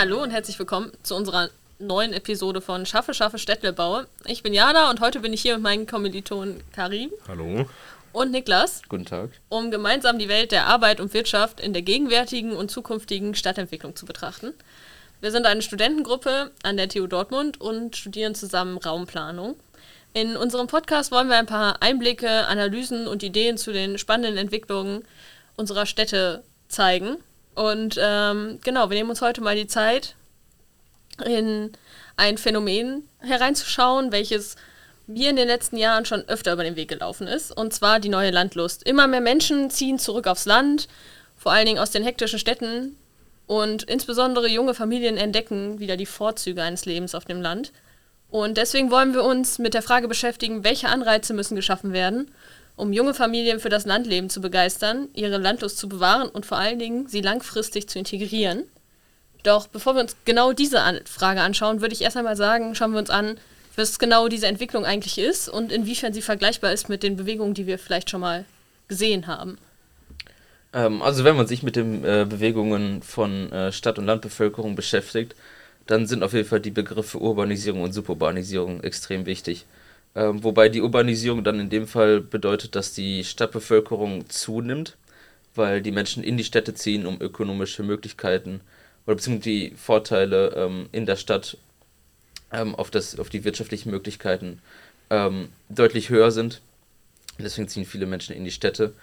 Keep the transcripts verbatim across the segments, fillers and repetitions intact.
Hallo und herzlich willkommen zu unserer neuen Episode von Schaffe, Schaffe, Städtle baue. Ich bin Jana und heute bin ich hier mit meinen Kommilitonen Karim. Hallo. Und Niklas. Guten Tag. Um gemeinsam die Welt der Arbeit und Wirtschaft in der gegenwärtigen und zukünftigen Stadtentwicklung zu betrachten. Wir sind eine Studentengruppe an der T U Dortmund und studieren zusammen Raumplanung. In unserem Podcast wollen wir ein paar Einblicke, Analysen und Ideen zu den spannenden Entwicklungen unserer Städte zeigen. Und ähm, genau, wir nehmen uns heute mal die Zeit, in ein Phänomen hereinzuschauen, welches mir in den letzten Jahren schon öfter über den Weg gelaufen ist, und zwar die neue Landlust. Immer mehr Menschen ziehen zurück aufs Land, vor allen Dingen aus den hektischen Städten, und insbesondere junge Familien entdecken wieder die Vorzüge eines Lebens auf dem Land. Und deswegen wollen wir uns mit der Frage beschäftigen, welche Anreize müssen geschaffen werden, um junge Familien für das Landleben zu begeistern, ihre Landlust zu bewahren und vor allen Dingen sie langfristig zu integrieren. Doch bevor wir uns genau diese An- Frage anschauen, würde ich erst einmal sagen, schauen wir uns an, was genau diese Entwicklung eigentlich ist und inwiefern sie vergleichbar ist mit den Bewegungen, die wir vielleicht schon mal gesehen haben. Ähm, also wenn man sich mit den äh, Bewegungen von äh, Stadt- und Landbevölkerung beschäftigt, dann sind auf jeden Fall die Begriffe Urbanisierung und Suburbanisierung extrem wichtig. Ähm, wobei die Urbanisierung dann in dem Fall bedeutet, dass die Stadtbevölkerung zunimmt, weil die Menschen in die Städte ziehen, um ökonomische Möglichkeiten oder beziehungsweise die Vorteile ähm, in der Stadt ähm, auf, das, auf die wirtschaftlichen Möglichkeiten ähm, deutlich höher sind. Deswegen ziehen viele Menschen in die Städte.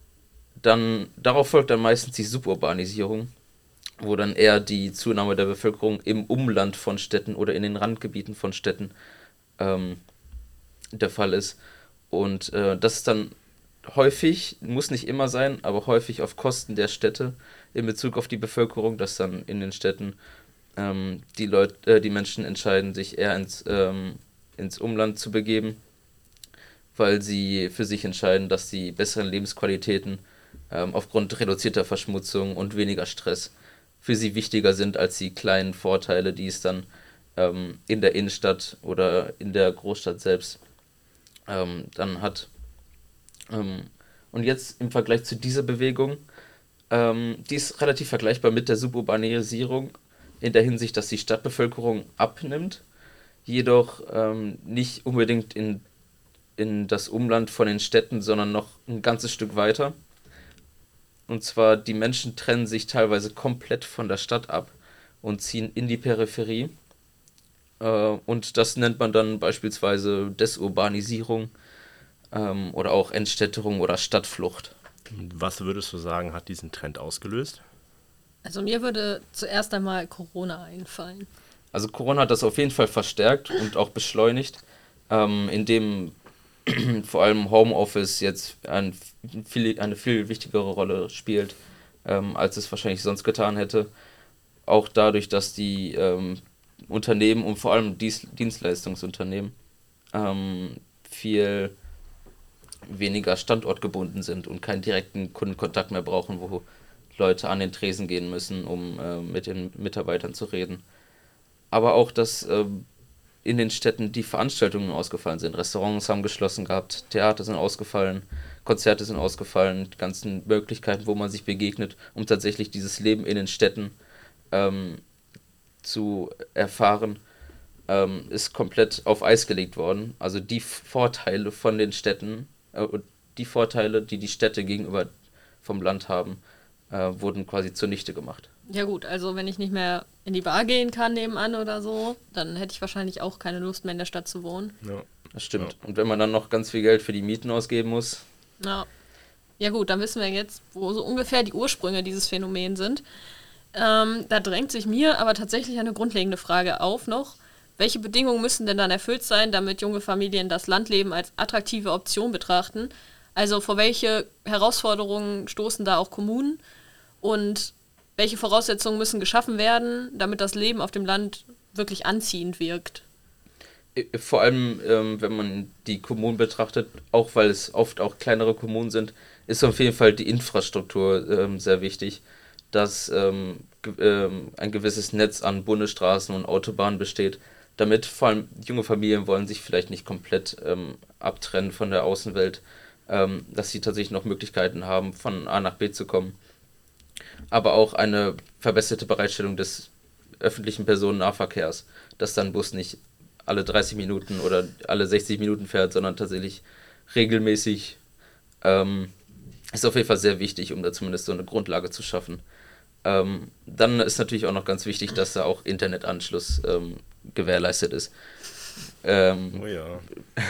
Dann, darauf folgt dann meistens die Suburbanisierung, wo dann eher die Zunahme der Bevölkerung im Umland von Städten oder in den Randgebieten von Städten ähm, der Fall ist. Und äh, das ist dann häufig, muss nicht immer sein, aber häufig auf Kosten der Städte in Bezug auf die Bevölkerung, dass dann in den Städten ähm, die Leute, äh, die Menschen entscheiden, sich eher ins, ähm, ins Umland zu begeben, weil sie für sich entscheiden, dass die besseren Lebensqualitäten ähm, aufgrund reduzierter Verschmutzung und weniger Stress für sie wichtiger sind als die kleinen Vorteile, die es dann ähm, in der Innenstadt oder in der Großstadt selbst ähm, dann hat. Ähm, und jetzt im Vergleich zu dieser Bewegung, ähm, die ist relativ vergleichbar mit der Suburbanisierung in der Hinsicht, dass die Stadtbevölkerung abnimmt, jedoch ähm, nicht unbedingt in, in das Umland von den Städten, sondern noch ein ganzes Stück weiter. Und zwar, die Menschen trennen sich teilweise komplett von der Stadt ab und ziehen in die Peripherie. Äh, und das nennt man dann beispielsweise Desurbanisierung ähm, oder auch Entstädterung oder Stadtflucht. Was würdest du sagen, hat diesen Trend ausgelöst? Also mir würde zuerst einmal Corona einfallen. Also Corona hat das auf jeden Fall verstärkt und auch beschleunigt, ähm, indem vor allem Homeoffice jetzt ein viel, eine viel wichtigere Rolle spielt, ähm, als es wahrscheinlich sonst getan hätte. Auch dadurch, dass die ähm, Unternehmen und vor allem Dies- Dienstleistungsunternehmen ähm, viel weniger standortgebunden sind und keinen direkten Kundenkontakt mehr brauchen, wo Leute an den Tresen gehen müssen, um äh, mit den Mitarbeitern zu reden. Aber auch, dass äh, in den Städten die Veranstaltungen ausgefallen sind. Restaurants haben geschlossen gehabt, Theater sind ausgefallen, Konzerte sind ausgefallen, die ganzen Möglichkeiten, wo man sich begegnet, um tatsächlich dieses Leben in den Städten ähm, zu erfahren, ähm, ist komplett auf Eis gelegt worden. Also die Vorteile von den Städten, äh, die Vorteile, die die Städte gegenüber vom Land haben, äh, wurden quasi zunichte gemacht. Ja gut, also wenn ich nicht mehr in die Bar gehen kann nebenan oder so, dann hätte ich wahrscheinlich auch keine Lust mehr in der Stadt zu wohnen. Ja. Das stimmt. Ja. Und wenn man dann noch ganz viel Geld für die Mieten ausgeben muss. Ja. Ja gut, dann wissen wir jetzt, wo so ungefähr die Ursprünge dieses Phänomens sind. Ähm, da drängt sich mir aber tatsächlich eine grundlegende Frage auf noch. Welche Bedingungen müssen denn dann erfüllt sein, damit junge Familien das Landleben als attraktive Option betrachten? Also vor welche Herausforderungen stoßen da auch Kommunen? Und welche Voraussetzungen müssen geschaffen werden, damit das Leben auf dem Land wirklich anziehend wirkt? Vor allem, ähm, wenn man die Kommunen betrachtet, auch weil es oft auch kleinere Kommunen sind, ist auf jeden Fall die Infrastruktur ähm, sehr wichtig, dass ähm, ge- ähm, ein gewisses Netz an Bundesstraßen und Autobahnen besteht, damit vor allem junge Familien wollen sich vielleicht nicht komplett ähm, abtrennen von der Außenwelt, ähm, dass sie tatsächlich noch Möglichkeiten haben, von A nach B zu kommen. Aber auch eine verbesserte Bereitstellung des öffentlichen Personennahverkehrs, dass dann ein Bus nicht alle dreißig Minuten oder alle sechzig Minuten fährt, sondern tatsächlich regelmäßig. Ähm, ist auf jeden Fall sehr wichtig, um da zumindest so eine Grundlage zu schaffen. Ähm, dann ist natürlich auch noch ganz wichtig, dass da auch Internetanschluss ähm, gewährleistet ist. Ähm, Oh ja.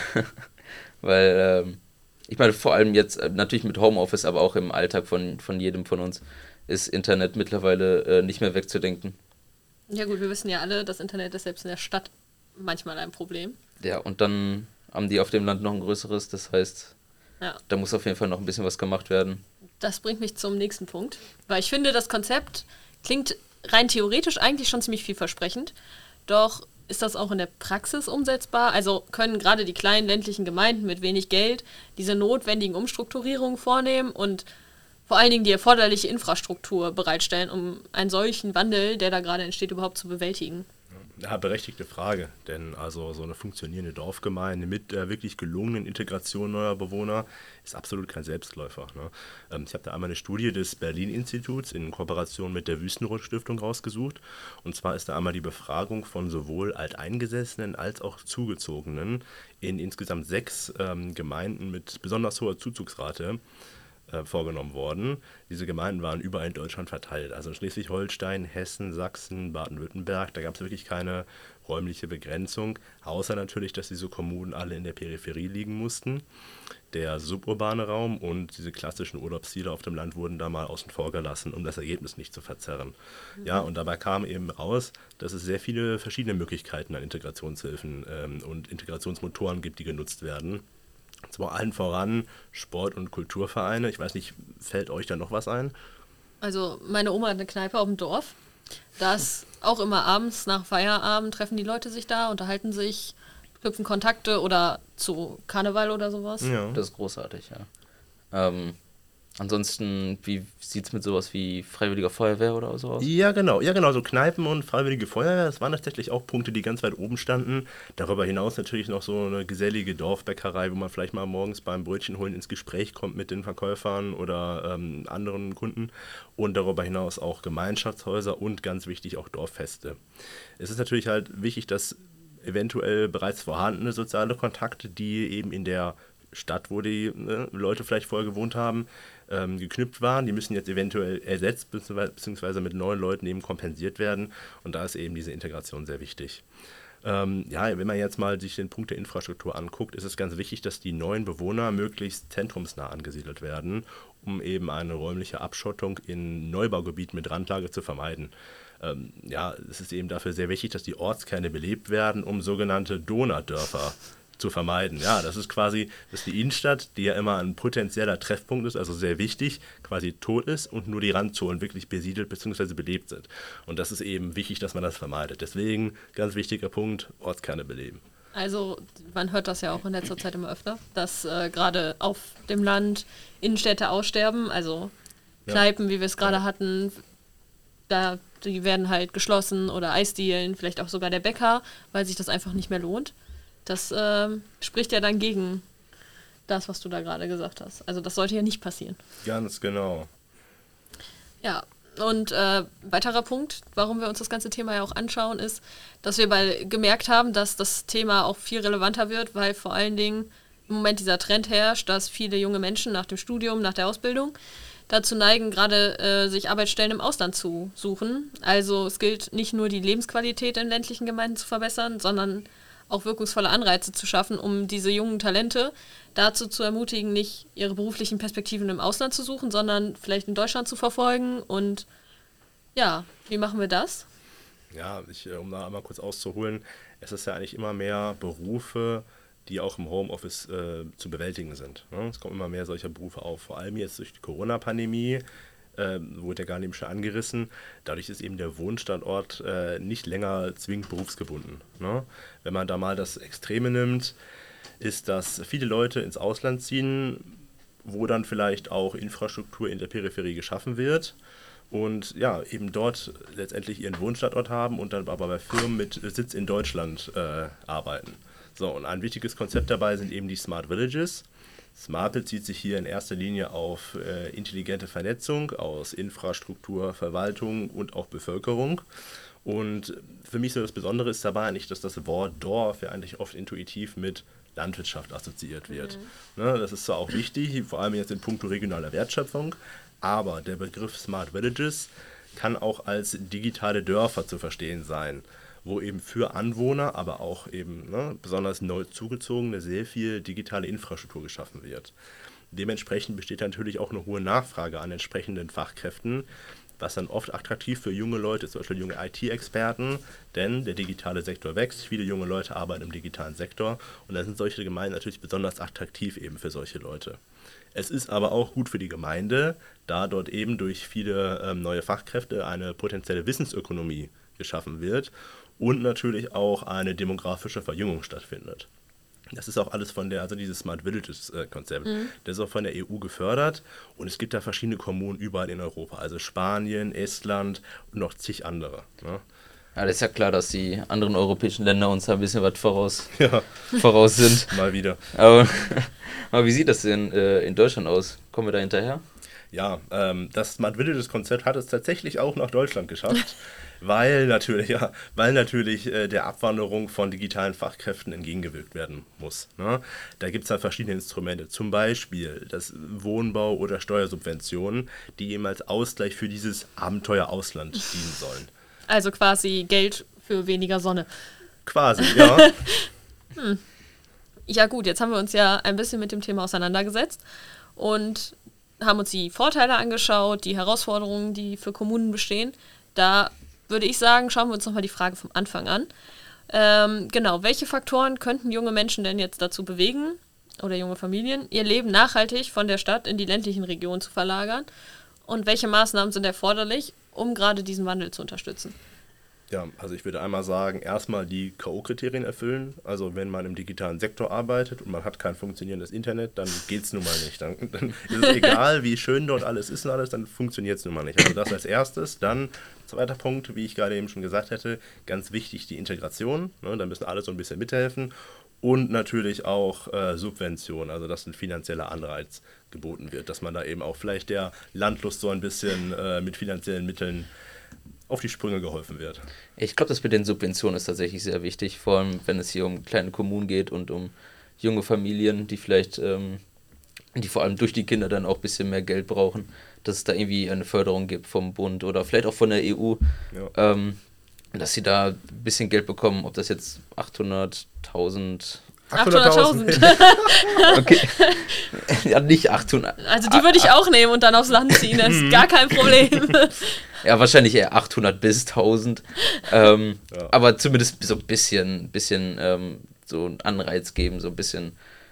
weil, ähm, ich meine, vor allem jetzt äh, natürlich mit Homeoffice, aber auch im Alltag von, von jedem von uns ist Internet mittlerweile äh, nicht mehr wegzudenken. Ja gut, wir wissen ja alle, das Internet ist selbst in der Stadt manchmal ein Problem. Ja, und dann haben die auf dem Land noch ein größeres, das heißt, Ja. da muss auf jeden Fall noch ein bisschen was gemacht werden. Das bringt mich zum nächsten Punkt, weil ich finde, das Konzept klingt rein theoretisch eigentlich schon ziemlich vielversprechend, doch ist das auch in der Praxis umsetzbar? Also können gerade die kleinen ländlichen Gemeinden mit wenig Geld diese notwendigen Umstrukturierungen vornehmen und vor allen Dingen die erforderliche Infrastruktur bereitstellen, um einen solchen Wandel, der da gerade entsteht, überhaupt zu bewältigen? Ja, berechtigte Frage, denn also so eine funktionierende Dorfgemeinde mit äh, wirklich gelungenen Integration neuer Bewohner ist absolut kein Selbstläufer. Ne? Ähm, ich habe da einmal eine Studie des Berlin-Instituts in Kooperation mit der Wüstenrot-Stiftung rausgesucht, und zwar ist da einmal die Befragung von sowohl Alteingesessenen als auch Zugezogenen in insgesamt sechs ähm, Gemeinden mit besonders hoher Zuzugsrate äh, vorgenommen worden. Diese Gemeinden waren überall in Deutschland verteilt, also in Schleswig-Holstein, Hessen, Sachsen, Baden-Württemberg. Da gab es wirklich keine räumliche Begrenzung, außer natürlich, dass diese Kommunen alle in der Peripherie liegen mussten. Der suburbane Raum und diese klassischen Urlaubsziele auf dem Land wurden da mal außen vor gelassen, um das Ergebnis nicht zu verzerren. Mhm. Ja, und dabei kam eben raus, dass es sehr viele verschiedene Möglichkeiten an Integrationshilfen ähm, und Integrationsmotoren gibt, die genutzt werden. Zwar allen voran Sport- und Kulturvereine. Ich weiß nicht, fällt euch da noch was ein? Also meine Oma hat eine Kneipe auf dem Dorf. Da ist auch immer abends nach Feierabend treffen die Leute sich da, unterhalten sich, knüpfen Kontakte oder zu Karneval oder sowas. Ja. Das ist großartig, ja. Ähm, ansonsten, wie sieht es mit sowas wie Freiwilliger Feuerwehr oder so aus? Ja, genau. Ja, genau. So Kneipen und Freiwillige Feuerwehr, das waren tatsächlich auch Punkte, die ganz weit oben standen. Darüber hinaus natürlich noch so eine gesellige Dorfbäckerei, wo man vielleicht mal morgens beim Brötchen holen ins Gespräch kommt mit den Verkäufern oder ähm, anderen Kunden. Und darüber hinaus auch Gemeinschaftshäuser und ganz wichtig auch Dorffeste. Es ist natürlich halt wichtig, dass eventuell bereits vorhandene soziale Kontakte, die eben in der Stadt, wo die ne, Leute vielleicht vorher gewohnt haben, ähm, geknüpft waren, die müssen jetzt eventuell ersetzt bzw. mit neuen Leuten eben kompensiert werden, und da ist eben diese Integration sehr wichtig. Ähm, ja, wenn man jetzt mal sich den Punkt der Infrastruktur anguckt, ist es ganz wichtig, dass die neuen Bewohner möglichst zentrumsnah angesiedelt werden, um eben eine räumliche Abschottung in Neubaugebieten mit Randlage zu vermeiden. Ähm, ja, es ist eben dafür sehr wichtig, dass die Ortskerne belebt werden, um sogenannte Donutdörfer zu vermeiden. Ja, das ist quasi, dass die Innenstadt, die ja immer ein potenzieller Treffpunkt ist, also sehr wichtig, quasi tot ist und nur die Randzonen wirklich besiedelt bzw. belebt sind. Und das ist eben wichtig, dass man das vermeidet. Deswegen, ganz wichtiger Punkt, Ortskerne beleben. Also man hört das ja auch in letzter Zeit immer öfter, dass äh, gerade auf dem Land Innenstädte aussterben, also Kneipen, ja, wie wir es gerade ja. hatten, da die werden halt geschlossen, oder Eisdielen, vielleicht auch sogar der Bäcker, weil sich das einfach nicht mehr lohnt. Das äh, spricht ja dann gegen das, was du da gerade gesagt hast. Also das sollte ja nicht passieren. Ganz genau. Ja, und äh, weiterer Punkt, warum wir uns das ganze Thema ja auch anschauen, ist, dass wir bei, gemerkt haben, dass das Thema auch viel relevanter wird, weil vor allen Dingen im Moment dieser Trend herrscht, dass viele junge Menschen nach dem Studium, nach der Ausbildung dazu neigen, gerade äh, sich Arbeitsstellen im Ausland zu suchen. Also es gilt nicht nur die Lebensqualität in ländlichen Gemeinden zu verbessern, sondern auch wirkungsvolle Anreize zu schaffen, um diese jungen Talente dazu zu ermutigen, nicht ihre beruflichen Perspektiven im Ausland zu suchen, sondern vielleicht in Deutschland zu verfolgen. Und ja, wie machen wir das? Ja, ich, um da einmal kurz auszuholen, es ist ja eigentlich immer mehr Berufe, die auch im Homeoffice äh, zu bewältigen sind. Ne? Es kommen immer mehr solcher Berufe auf, vor allem jetzt durch die Corona-Pandemie, äh, wurde ja gar nicht schon angerissen. Dadurch ist eben der Wohnstandort äh, nicht länger zwingend berufsgebunden. Ne? Wenn man da mal das Extreme nimmt, ist, dass viele Leute ins Ausland ziehen, wo dann vielleicht auch Infrastruktur in der Peripherie geschaffen wird und ja, eben dort letztendlich ihren Wohnstandort haben und dann aber bei Firmen mit Sitz in Deutschland äh, arbeiten. So, und ein wichtiges Konzept dabei sind eben die Smart Villages. Smart bezieht sich hier in erster Linie auf äh, intelligente Vernetzung aus Infrastruktur, Verwaltung und auch Bevölkerung. Und für mich so das Besondere ist dabei eigentlich, dass das Wort Dorf ja eigentlich oft intuitiv mit Landwirtschaft assoziiert wird. Mhm. Ne, das ist zwar auch wichtig, vor allem jetzt in puncto regionaler Wertschöpfung, aber der Begriff Smart Villages kann auch als digitale Dörfer zu verstehen sein, wo eben für Anwohner, aber auch eben ne, besonders neu zugezogene sehr viel digitale Infrastruktur geschaffen wird. Dementsprechend besteht natürlich auch eine hohe Nachfrage an entsprechenden Fachkräften, was dann oft attraktiv für junge Leute, zum Beispiel junge I T-Experten, denn der digitale Sektor wächst, viele junge Leute arbeiten im digitalen Sektor und dann sind solche Gemeinden natürlich besonders attraktiv eben für solche Leute. Es ist aber auch gut für die Gemeinde, da dort eben durch viele ähm, neue Fachkräfte eine potenzielle Wissensökonomie geschaffen wird und natürlich auch eine demografische Verjüngung stattfindet. Das ist auch alles von der, also dieses Smart Villages-Konzept, äh, mhm. das ist auch von der E U gefördert und es gibt da verschiedene Kommunen überall in Europa, also Spanien, Estland und noch zig andere. Ne? Ja, das ist ja klar, dass die anderen europäischen Länder uns da ein bisschen was voraus, ja. voraus sind. Mal wieder. Aber, aber wie sieht das denn äh, in Deutschland aus? Kommen wir da hinterher? Ja, ähm, das Smart Villages-Konzept hat es tatsächlich auch nach Deutschland geschafft. Weil natürlich, ja, weil natürlich äh, der Abwanderung von digitalen Fachkräften entgegengewirkt werden muss. Ne? Da gibt es halt verschiedene Instrumente, zum Beispiel das Wohnbau- oder Steuersubventionen, die eben als Ausgleich für dieses Abenteuer Ausland dienen sollen. Also quasi Geld für weniger Sonne. Quasi, ja. hm. Ja gut, jetzt haben wir uns ja ein bisschen mit dem Thema auseinandergesetzt und haben uns die Vorteile angeschaut, die Herausforderungen, die für Kommunen bestehen. Da würde ich sagen, schauen wir uns nochmal die Frage vom Anfang an. Ähm, genau, welche Faktoren könnten junge Menschen denn jetzt dazu bewegen, oder junge Familien, ihr Leben nachhaltig von der Stadt in die ländlichen Regionen zu verlagern? Und welche Maßnahmen sind erforderlich, um gerade diesen Wandel zu unterstützen? Ja, also ich würde einmal sagen, erstmal die K O-Kriterien erfüllen. Also wenn man im digitalen Sektor arbeitet und man hat kein funktionierendes Internet, dann geht es nun mal nicht. Dann, dann ist es egal, wie schön dort alles ist und alles, dann funktioniert es nun mal nicht. Also das als erstes. Dann, zweiter Punkt, wie ich gerade eben schon gesagt hätte, ganz wichtig die Integration. Ne, da müssen alle so ein bisschen mithelfen. Und natürlich auch äh, Subventionen, also dass ein finanzieller Anreiz geboten wird, dass man da eben auch vielleicht der Landlust so ein bisschen äh, mit finanziellen Mitteln auf die Sprünge geholfen wird. Ich glaube, das mit den Subventionen ist tatsächlich sehr wichtig, vor allem wenn es hier um kleine Kommunen geht und um junge Familien, die vielleicht, ähm, die vor allem durch die Kinder dann auch ein bisschen mehr Geld brauchen, dass es da irgendwie eine Förderung gibt vom Bund oder vielleicht auch von der E U, ja. ähm, dass sie da ein bisschen Geld bekommen, ob das jetzt achthunderttausend achthunderttausend. Okay. Ja, nicht achthundert. Also die würde ich auch nehmen und dann aufs Land ziehen, das ist gar kein Problem. Ja, wahrscheinlich eher achthundert bis tausend. Ähm, ja. Aber zumindest so ein bisschen, bisschen ähm, so einen Anreiz geben, so ein bisschen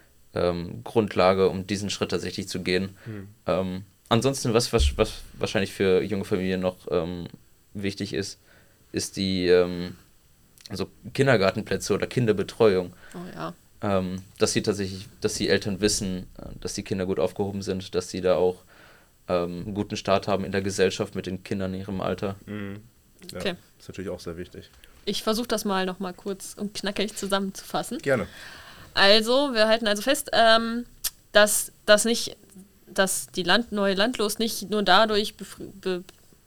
ähm, Grundlage, um diesen Schritt tatsächlich zu gehen. Mhm. Ähm, ansonsten, was, was, was wahrscheinlich für junge Familien noch ähm, wichtig ist, ist die ähm, also Kindergartenplätze oder Kinderbetreuung. Oh ja. Ähm, dass sie tatsächlich, dass die Eltern wissen, dass die Kinder gut aufgehoben sind, dass sie da auch ähm, einen guten Start haben in der Gesellschaft mit den Kindern in ihrem Alter. Mhm. Ja, okay. Ist natürlich auch sehr wichtig. Ich versuche das mal nochmal kurz und knackig zusammenzufassen. Gerne. Also, wir halten also fest, ähm, dass, dass, nicht, dass die Land, neue Landlust nicht nur dadurch befri- be-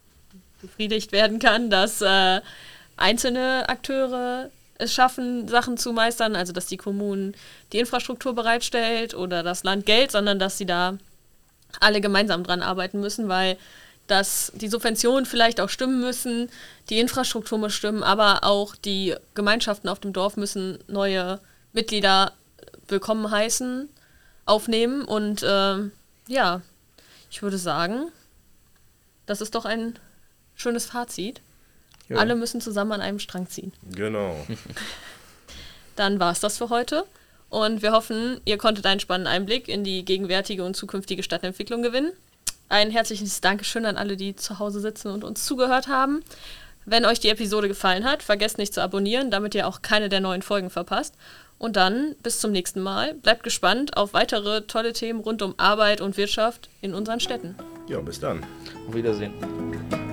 befriedigt werden kann, dass äh, einzelne Akteure es schaffen, Sachen zu meistern, also dass die Kommunen die Infrastruktur bereitstellt oder das Land Geld, sondern dass sie da alle gemeinsam dran arbeiten müssen, weil dass die Subventionen vielleicht auch stimmen müssen, die Infrastruktur muss stimmen, aber auch die Gemeinschaften auf dem Dorf müssen neue Mitglieder willkommen heißen, aufnehmen und ähm, ja, ich würde sagen, das ist doch ein schönes Fazit. Ja. Alle müssen zusammen an einem Strang ziehen. Genau. Dann war es das für heute. Und wir hoffen, ihr konntet einen spannenden Einblick in die gegenwärtige und zukünftige Stadtentwicklung gewinnen. Ein herzliches Dankeschön an alle, die zu Hause sitzen und uns zugehört haben. Wenn euch die Episode gefallen hat, vergesst nicht zu abonnieren, damit ihr auch keine der neuen Folgen verpasst. Und dann bis zum nächsten Mal. Bleibt gespannt auf weitere tolle Themen rund um Arbeit und Wirtschaft in unseren Städten. Ja, bis dann. Auf Wiedersehen.